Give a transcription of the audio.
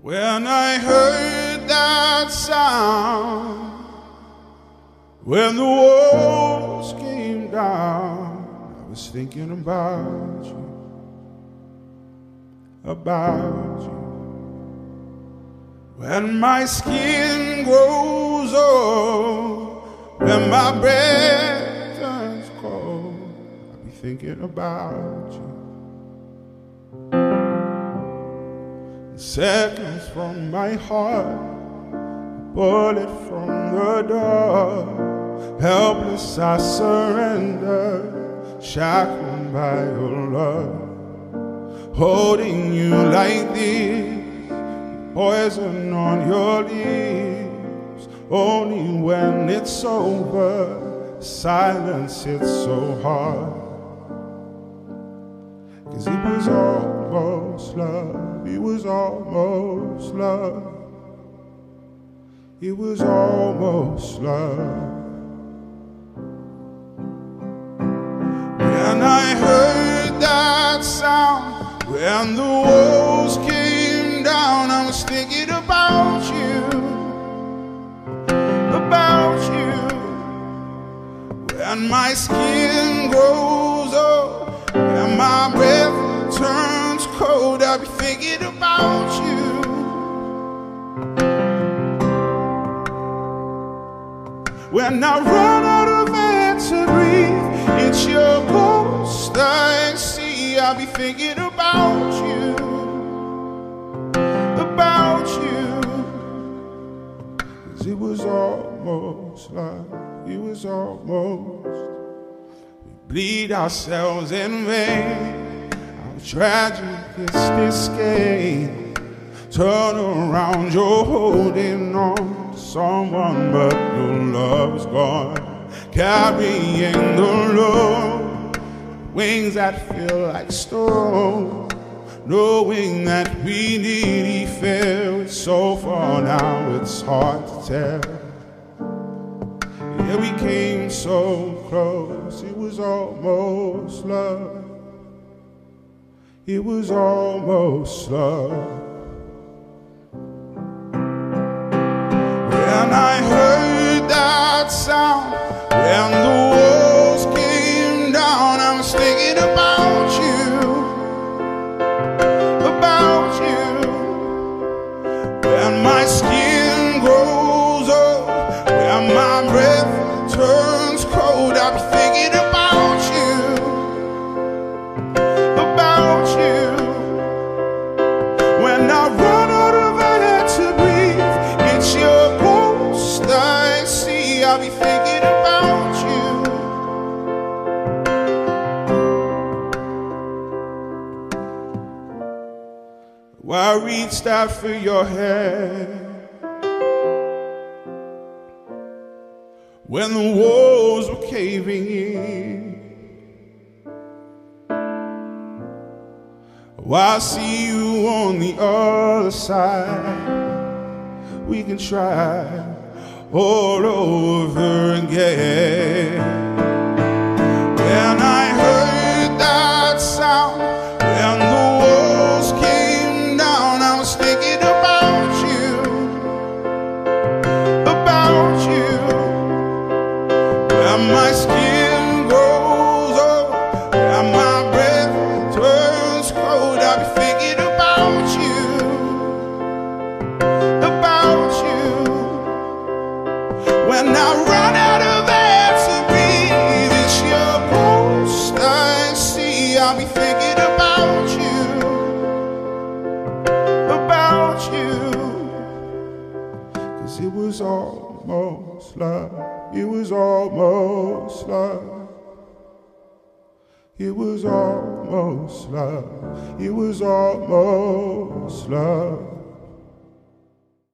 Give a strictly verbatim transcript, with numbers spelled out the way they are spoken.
When I heard that sound, when the walls came down, I was thinking about you, about you. When my skin grows old, when my breath turns cold, I'll be thinking about you. Seconds from my heart, a bullet from the door. Helpless I surrender, shackled by your love. Holding you like this, poison on your lips. Only when it's over, silence hits so hard. 'Cause it was almost love, it was almost love. It was almost love. When I heard that sound, when the walls came down, I was thinking about you, about you. When my skin grows old, and my breath turns cold, I'll be thinking about you. When I run out of air to breathe, it's your ghost I see. I'll be thinking about you, about you. 'Cause it was almost love, it was almost. Bleed ourselves in vain. How tragic is this game? Turn around, you're holding on to someone, but your love is gone. Carrying the load, wings that feel like stone. Knowing that we nearly fell, it's so far now, it's hard to tell. Yeah, we came so close, it was almost love. It was almost love. When I heard that sound, when the walls came down, I was thinking about you, about you. When my skin grows old, when my breath turns cold, I'll be thinking about you, about you. When I run out of air to breathe, it's your ghost I see. I'll be thinking about you. Well, I reached out for your hand when the walls were caving in. Well, I see you on the other side. We can try all over again. When I heard that sound, when the walls came down, I was thinking about you, about you. When my skin grows old, when my breath turns cold, I'll be thinking about you, about you. When I run out of air to breathe, it's your ghost I see. I'll be thinking about you, about you. 'Cause it was almost love, it was almost love. It was almost love, it was almost love.